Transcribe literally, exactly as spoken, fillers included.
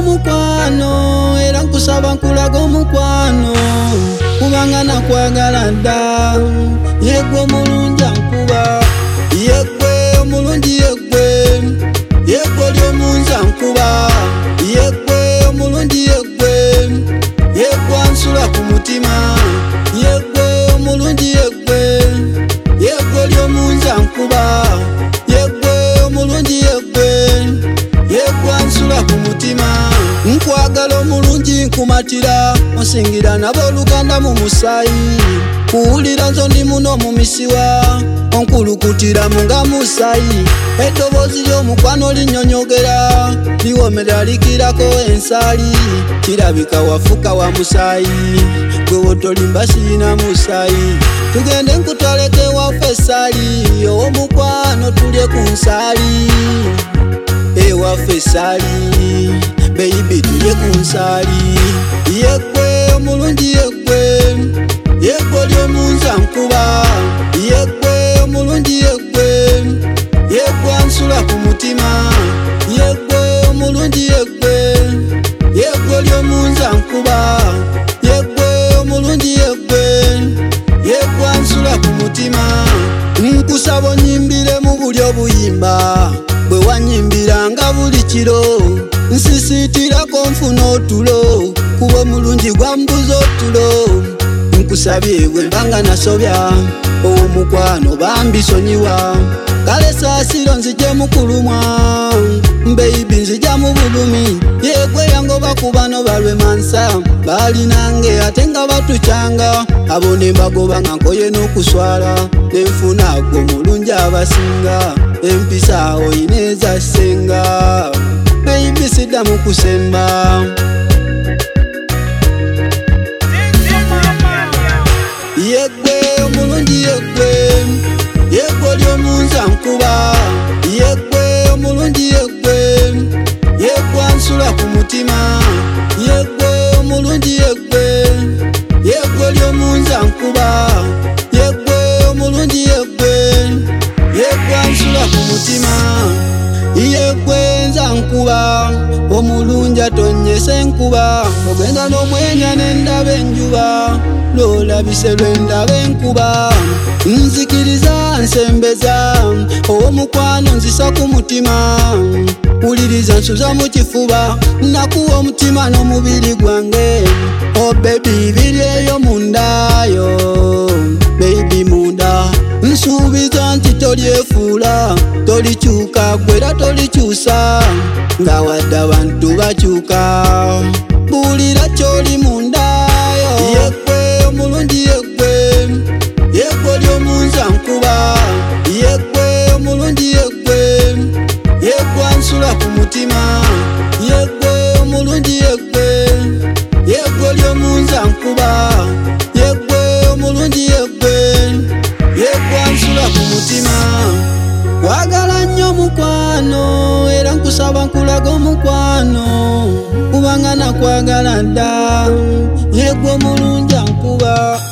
mukwano era nkusaba nkulaga omukwano kubanga nakwagala dda yegwe omulungi ankuba yegwe omulungi yegwe yegwe oli omunza nkuba yegwe omulungi yegwe yegwe ansula ku mutima yegwe omulungi yegwe yegwe oli omunza nkuba yegwe omulungi yegwe yegwe ansula ku mutima nkwagala omulungi nkumatira osingira n'abooluganda mu musaayi kuwulira nzo ndi muno mu misiwa onkulukutira mu nga musaayi eddoboozi ly'omukwano linnyonyogera liwomera likirako ensaali kirabika wafuka wa musaayi gwe wotolimba siyina musaayi tugende nkutwaleko ewaffe essaali ow'omukwano tulye ku nsaali ewaffe essaali baby tulye ku nsaali yegwe omulungi yegwe yegwe oli omunza nkuba yegwe omulungi yegwe yegwe ansula ku mutima yegwe omulungi yegwe yegwe oli omunza nkuba yegwe omulungi yegwe yegwe ansula ku mutima nkusaba onyimbire mu buli obuyimba bwe wanyimbiranga buli kiro nsisiitirako nfuna otulo kuba omulungi gwambuza otulo nkusabye bwe mbanga nasobya omukwano bambisonyiwa kale saasiro nzije mukulumwa baby nzija mu bulumi yegwe yangoba ku bano balwe mansa balinange ate nga batukyanga abo ne mbagoba nga nkoye n'okuswala nenfuna gwe omulungi abasinga empisa oyina ezassenga baby siddamu kusemba yegwe omulungi yegwe yegwe oli omunza nkuba yegwe omulungi yegwe yegwe ansula ku mutima yegwe omulungi yegwe yegwe oli omunza nkuba yegwe omulungi yegwe yegwe ansula ku mutima yegwe nza nkuba omulungi atonyesa enkuba ogenda n'omwenya n'endaba enjuba lolabise lwendaba enkuba nzikiriza nsembeza ow'omukwano nzisa ku mutima wuliriza nsuza mu kifuba nakuwa omutima n'omubiri gwange o bebi biri eyo mundayo baby munda nsuubiza nti tolyefuula tolikyuka gwera tolikyusa nga wadde abantu bakyuka buulira kyoli mundayo yegwe omulungi yegwe yegwe oli omunza nkuba yegwe omulungi yegwe yegwe ansula ku mutima yegwe omulungi yegwe yegwe oli omunza nkuba yegwe omulungi yegwe yegwe ansula ku mutima wagala nnyo omukwano era nkusaba nkulaga omukwano kubanga nakwagala dda yegwe omulungi ankuba